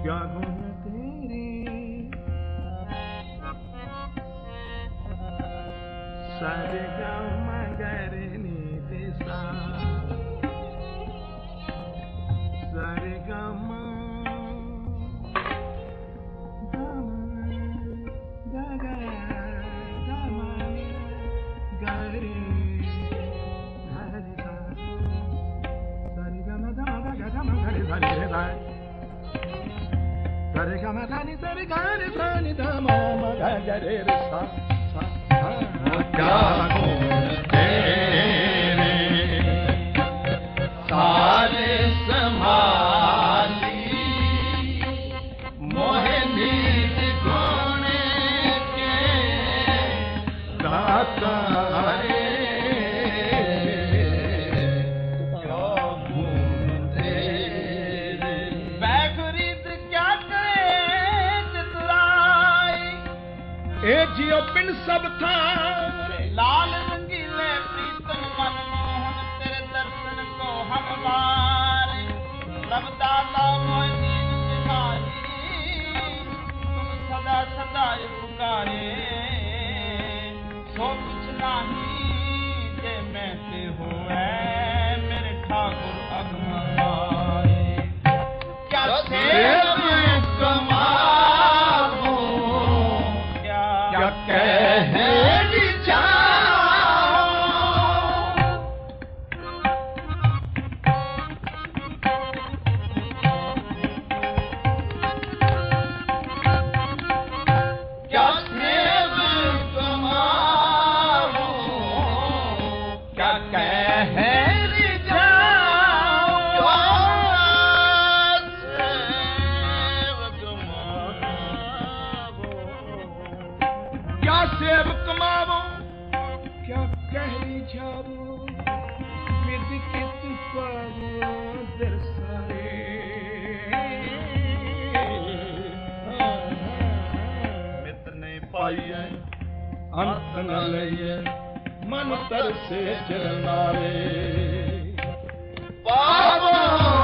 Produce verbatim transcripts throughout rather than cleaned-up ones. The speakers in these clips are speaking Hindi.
क्या गुण तेरे सारे गम गरे नीति सा सारे गम गम गग गम गरे हरि सा सारे गम गम गग गम गरे हरि सा सारे गम धनि सारे गरे धनि धम गरे सा क्या गुण तेरे सारे संभाली मोहे नीत गुण के दाता रे क्या गुण तेरे बैखरीद क्या करे चतुराई ए जियो पिंड सब था लाल रंगीले प्रीतम मन मोहन तेरे दर्शन को हम बारे प्रभ दाता मोह दीन सिखाई तुम सदा सदा पुकारे सो कुछ नहीं जे मैं ते होए मेरे ठाकुर अगमाए क्या सेव कमाओ क्या कहे अंत न लइए मन तरसे चरनारे पावो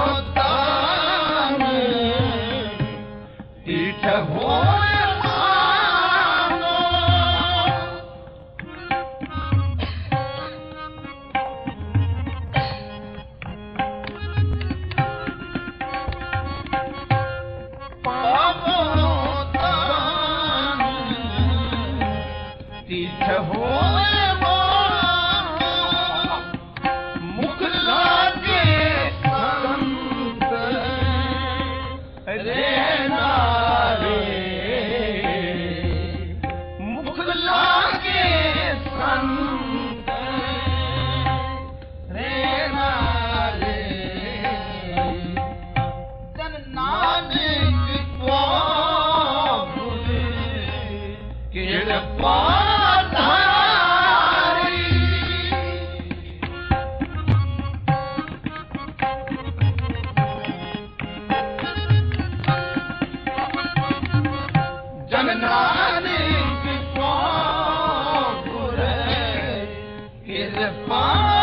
तान तीठ होए मानो पावो तीठ होए मुख लागे संत रे नारे मुख लागे संत रे नारे जन नानक को कृपा Fine.